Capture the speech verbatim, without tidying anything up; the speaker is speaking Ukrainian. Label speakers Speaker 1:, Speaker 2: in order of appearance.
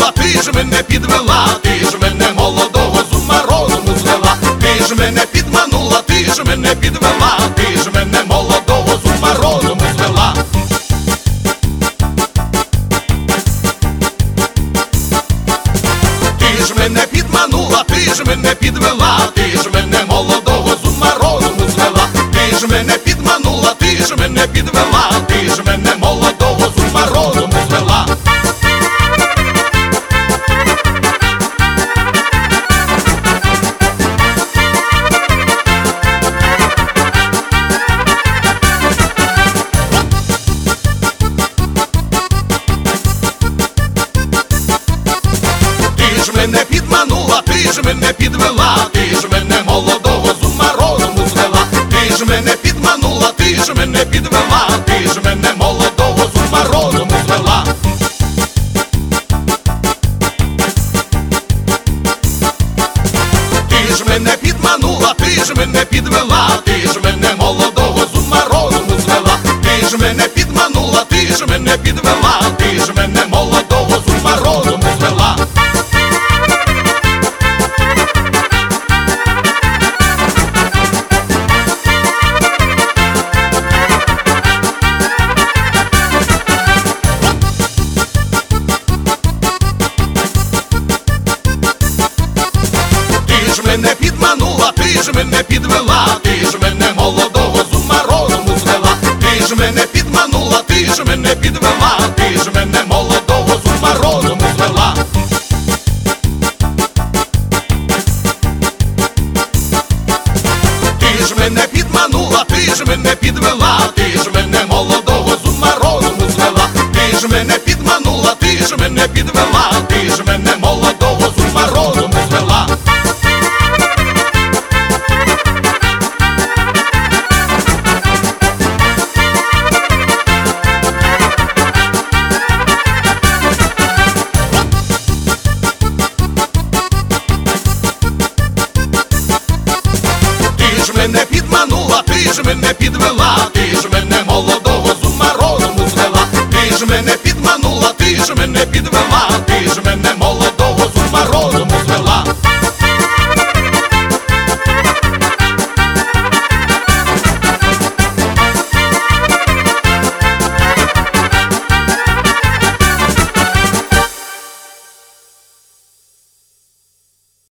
Speaker 1: підманула, ти ж мене підвела, ти ж мене молодого з ума розуму звела, ти ж мене підманула, ти ж мене підвела, ти ж мене молодого з ума розуму звела. Ти ж мене підманула, ти ж мене підвела, ти ж мене молодого з ума розуму звела, ти ж мене підманула, ти ж мене підвела, ти ж мене молодого з ума розуму звела. Ти ж мене підманула, ти ж мене підвела, ти ж мене молодого з ума розуму звела, ти ж мене підманула, ти ж мене підвела, ти ж мене молодого з ума розуму звела. Ти ж мене підманула, ти ж мене підвела, ти ж мене молодого з ума розуму звела, ти ж мене підманула, ти ж мене підвела, ти ж мене молодого з ума розуму звела. Ти ж мене підманула, ти ж мене підвела, ти ж мене молодого з ума розуму звела, ти ж мене підманула, ти ж мене підвела, ти ж мене молодого з ума розуму звела. Ти ж мене підманула, ти ж мене підвела, ти ж мене молодого з ума розуму звела, ти ж мене підманула, ти ж мене підвела,